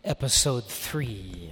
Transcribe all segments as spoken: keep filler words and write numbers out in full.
Episode three.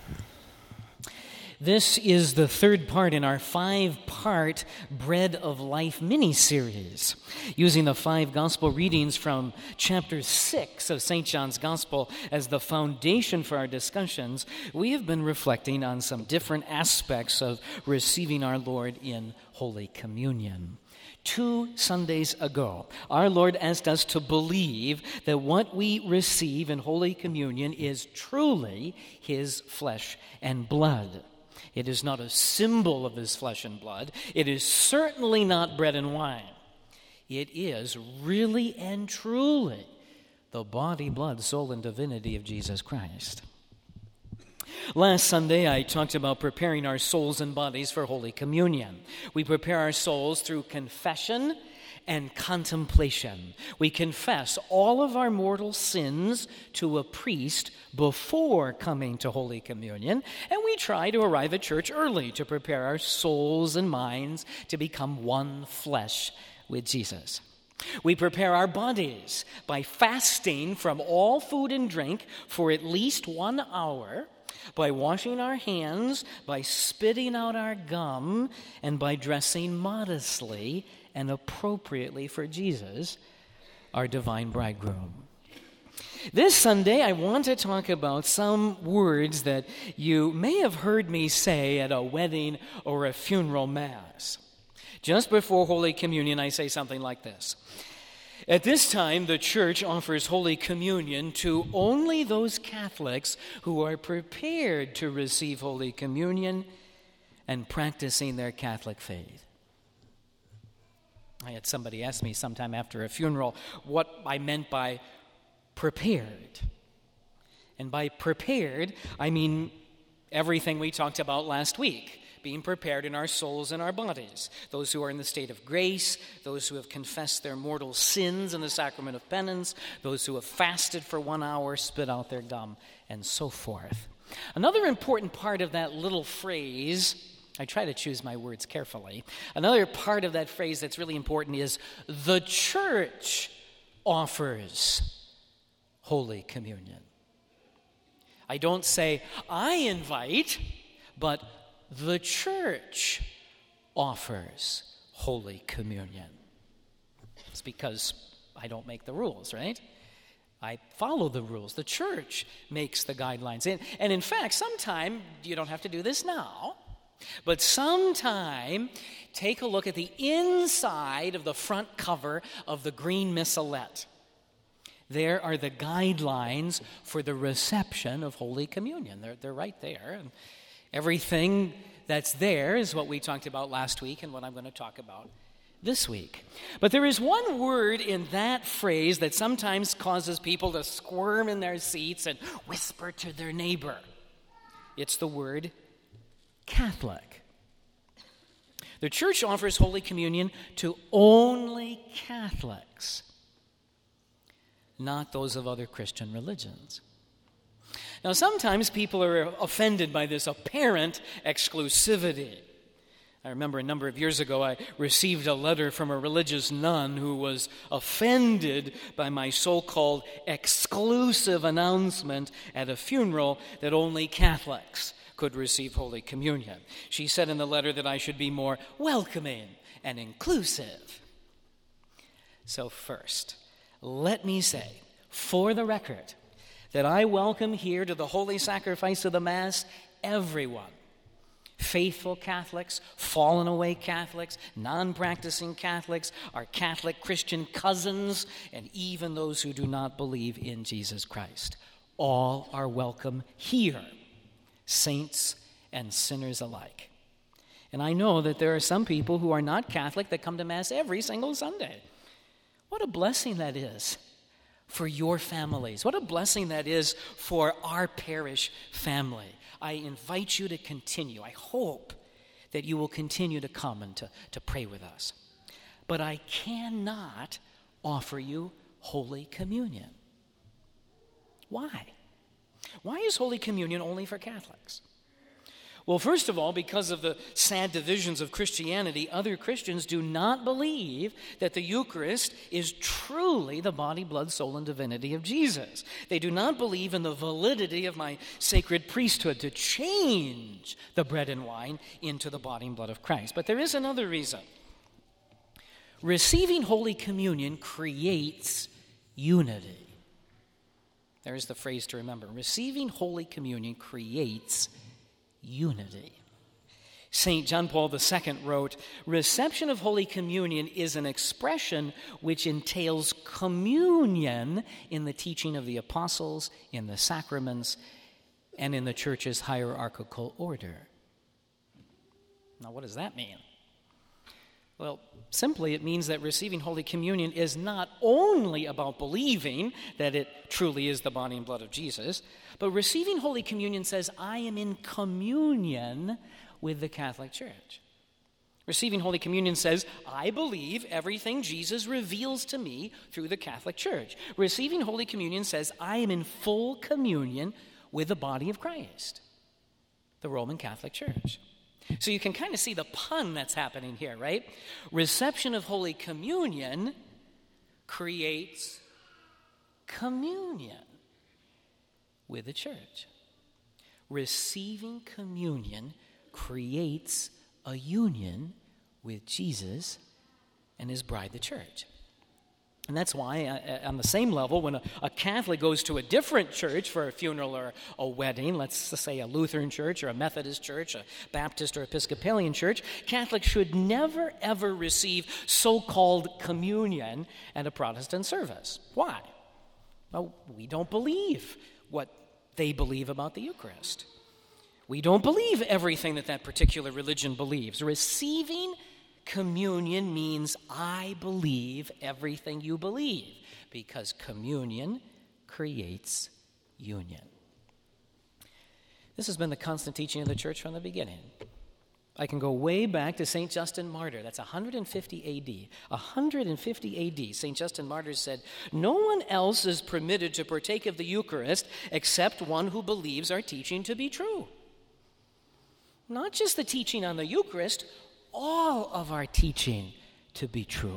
This is the third part in our five-part Bread of Life mini-series, using the five gospel readings from chapter six of Saint John's Gospel as the foundation for our discussions. We have been reflecting on some different aspects of receiving our Lord in Holy Communion. Two Sundays ago, our Lord asked us to believe that what we receive in Holy Communion is truly His flesh and blood. It is not a symbol of His flesh and blood. It is certainly not bread and wine. It is really and truly the body, blood, soul, and divinity of Jesus Christ. Last Sunday, I talked about preparing our souls and bodies for Holy Communion. We prepare our souls through confession and contemplation. We confess all of our mortal sins to a priest before coming to Holy Communion, and we try to arrive at church early to prepare our souls and minds to become one flesh with Jesus. We prepare our bodies by fasting from all food and drink for at least one hour, by washing our hands, by spitting out our gum, and by dressing modestly and appropriately for Jesus, our divine bridegroom. This Sunday, I want to talk about some words that you may have heard me say at a wedding or a funeral mass. Just before Holy Communion, I say something like this. At this time, the Church offers Holy Communion to only those Catholics who are prepared to receive Holy Communion and practicing their Catholic faith. I had somebody ask me sometime after a funeral what I meant by prepared. And by prepared, I mean everything we talked about last week. Being prepared in our souls and our bodies. Those who are in the state of grace, those who have confessed their mortal sins in the sacrament of penance, those who have fasted for one hour, spit out their gum, and so forth. Another important part of that little phrase, I try to choose my words carefully, another part of that phrase that's really important is the Church offers Holy Communion. I don't say, I invite, but the Church offers Holy Communion. It's because I don't make the rules, right? I follow the rules. The Church makes the guidelines. And, and in fact, sometime, you don't have to do this now, but sometime take a look at the inside of the front cover of the Green Missalette. There are the guidelines for the reception of Holy Communion. They're, they're right there. And everything that's there is what we talked about last week and what I'm going to talk about this week. But there is one word in that phrase that sometimes causes people to squirm in their seats and whisper to their neighbor. It's the word Catholic. The Church offers Holy Communion to only Catholics, not those of other Christian religions. Now, sometimes people are offended by this apparent exclusivity. I remember a number of years ago, I received a letter from a religious nun who was offended by my so-called exclusive announcement at a funeral that only Catholics could receive Holy Communion. She said in the letter that I should be more welcoming and inclusive. So first, let me say, for the record, that I welcome here to the holy sacrifice of the Mass everyone. Faithful Catholics, fallen away Catholics, non-practicing Catholics, our Catholic Christian cousins, and even those who do not believe in Jesus Christ. All are welcome here, saints and sinners alike. And I know that there are some people who are not Catholic that come to Mass every single Sunday. What a blessing that is for your families. What a blessing that is for our parish family. I invite you to continue. I hope that you will continue to come and to, to pray with us. But I cannot offer you Holy Communion. Why? Why is Holy Communion only for Catholics? Well, first of all, because of the sad divisions of Christianity, other Christians do not believe that the Eucharist is truly the body, blood, soul, and divinity of Jesus. They do not believe in the validity of my sacred priesthood to change the bread and wine into the body and blood of Christ. But there is another reason. Receiving Holy Communion creates unity. There's the phrase to remember. Receiving Holy Communion creates unity. Saint John Paul the Second wrote, "Reception of Holy Communion is an expression which entails communion in the teaching of the apostles, in the sacraments, and in the church's hierarchical order." Now, what does that mean? Well, simply it means that receiving Holy Communion is not only about believing that it truly is the body and blood of Jesus, but receiving Holy Communion says, I am in communion with the Catholic Church. Receiving Holy Communion says, I believe everything Jesus reveals to me through the Catholic Church. Receiving Holy Communion says, I am in full communion with the body of Christ, the Roman Catholic Church. So you can kind of see the pun that's happening here, right? Reception of Holy Communion creates communion with the church. Receiving communion creates a union with Jesus and his bride, the church. And that's why, uh, on the same level, when a, a Catholic goes to a different church for a funeral or a wedding, let's say a Lutheran church or a Methodist church, a Baptist or Episcopalian church, Catholics should never, ever receive so-called communion at a Protestant service. Why? Well, we don't believe what they believe about the Eucharist. We don't believe everything that that particular religion believes. Receiving communion means I believe everything you believe, because communion creates union. This has been the constant teaching of the church from the beginning. I can go way back to Saint Justin Martyr. That's one hundred fifty A D. one hundred fifty A D, Saint Justin Martyr said, "No one else is permitted to partake of the Eucharist except one who believes our teaching to be true." Not just the teaching on the Eucharist, all of our teaching to be true.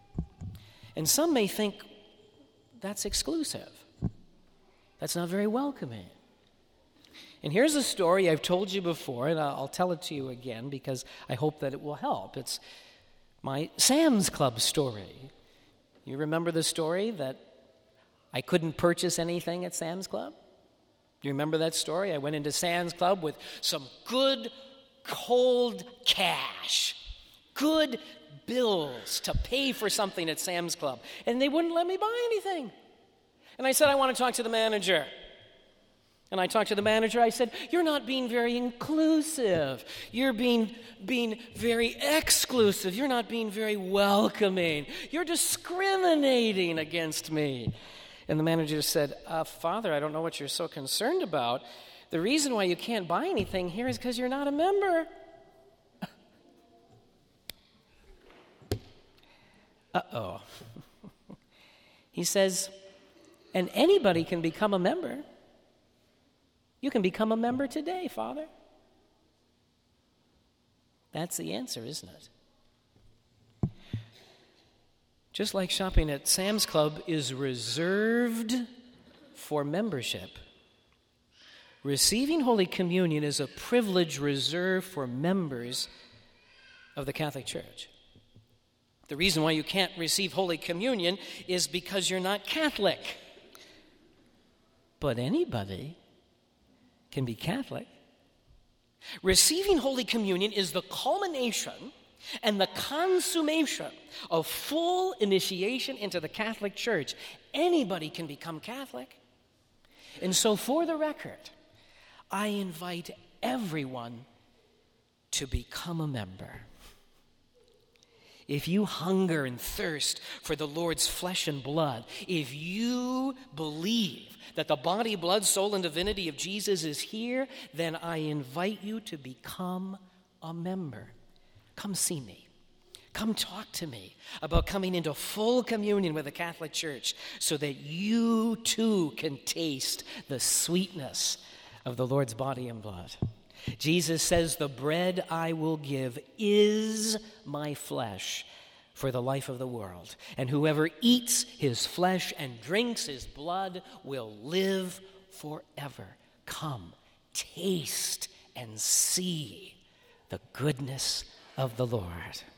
And some may think that's exclusive. That's not very welcoming. And here's a story I've told you before, and I'll tell it to you again because I hope that it will help. It's my Sam's Club story. You remember the story that I couldn't purchase anything at Sam's Club? Do you remember that story? I went into Sam's Club with some good cold cash, good bills to pay for something at Sam's Club, and they wouldn't let me buy anything. And I said, I want to talk to the manager. And I talked to the manager. I said, you're not being very inclusive. You're being, being very exclusive. You're not being very welcoming. You're discriminating against me. And the manager said, uh, Father, I don't know what you're so concerned about. The reason why you can't buy anything here is because you're not a member. Uh-oh. He says, and anybody can become a member. You can become a member today, Father. That's the answer, isn't it? Just like shopping at Sam's Club is reserved for membership, receiving Holy Communion is a privilege reserved for members of the Catholic Church. The reason why you can't receive Holy Communion is because you're not Catholic. But anybody can be Catholic. Receiving Holy Communion is the culmination and the consummation of full initiation into the Catholic Church. Anybody can become Catholic. And so, for the record, I invite everyone to become a member. If you hunger and thirst for the Lord's flesh and blood, if you believe that the body, blood, soul, and divinity of Jesus is here, then I invite you to become a member. Come see me. Come talk to me about coming into full communion with the Catholic Church so that you too can taste the sweetness of the Lord's body and blood. Jesus says, the bread I will give is my flesh for the life of the world. And whoever eats his flesh and drinks his blood will live forever. Come, taste and see the goodness of the Lord.